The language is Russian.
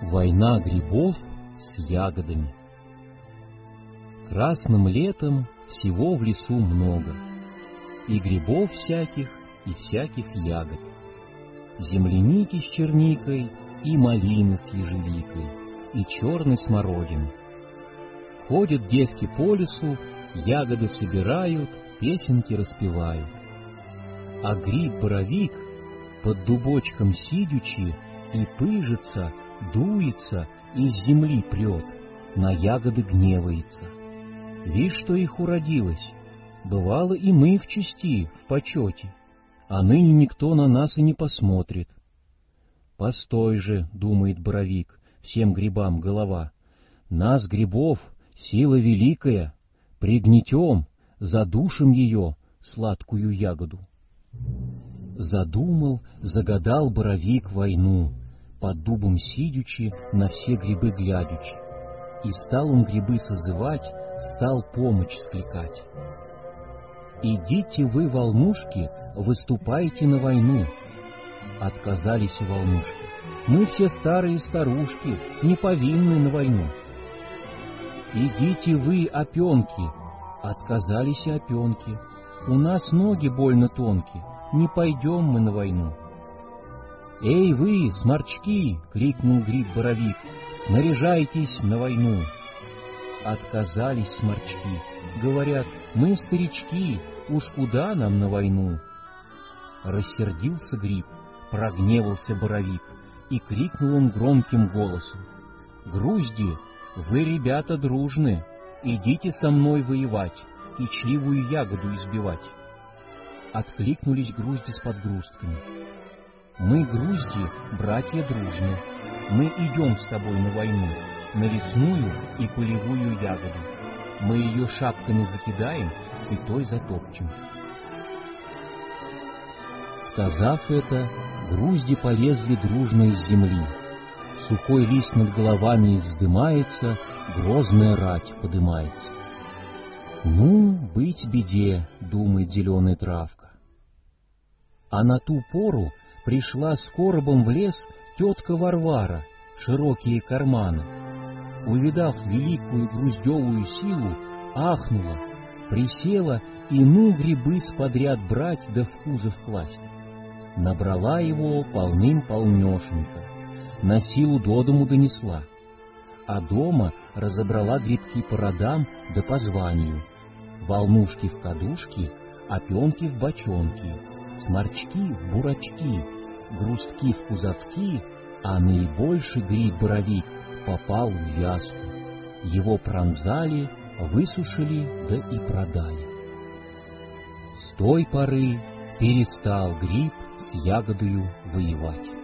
Война грибов с ягодами. Красным летом всего в лесу много, и грибов всяких, и всяких ягод, земляники с черникой, и малины с ежевикой, и черной смородины. Ходят девки по лесу, ягоды собирают, песенки распевают. А гриб-боровик под дубочком сидячи и пыжится, дуется, из земли прет, на ягоды гневается. Вишь, что их уродилось, бывало и мы в чести, в почете, а ныне никто на нас и не посмотрит. Постой же, думает боровик, всем грибам голова, нас, грибов, сила великая, пригнетем, задушим ее, сладкую ягоду. Задумал, загадал боровик войну, под дубом сидячи, на все грибы глядячи. И стал он грибы созывать, стал помощь скликать. «Идите вы, волнушки, выступайте на войну!» Отказались волнушки. «Мы все старые старушки, не повинны на войну!» «Идите вы, опенки!» Отказались и опенки. «У нас ноги больно тонкие, не пойдем мы на войну!» «Эй вы, сморчки!» — крикнул гриб-боровик. «Снаряжайтесь на войну!» Отказались сморчки, говорят: «Мы старички, уж куда нам на войну?» Рассердился гриб, прогневался боровик, и крикнул он громким голосом: «Грузди, вы, ребята, дружны, идите со мной воевать, кичливую ягоду избивать!» Откликнулись грузди с подгрустками: «Мы, грузди, братья дружны, мы идем с тобой на войну, на лесную и полевую ягоду. Мы ее шапками закидаем и той затопчем». Сказав это, грузди полезли дружно из земли. Сухой лист над головами их вздымается, грозная рать подымается. «Ну, быть беде», — думает зеленая травка. А на ту пору пришла с коробом в лес тетка Варвара, широкие карманы. Увидав великую груздевую силу, ахнула, присела и ну грибы сподряд брать да в кузов класть. Набрала его полным-полнешенько, на силу до дому донесла, а дома разобрала грибки по родам да по званию, волнушки в кадушки, опенки в бочонки, сморчки в бурачки, грустки в кузовки, а наибольший гриб-боровик попал в вязку. Его пронзали, высушили, да и продали. С той поры перестал гриб с ягодою воевать.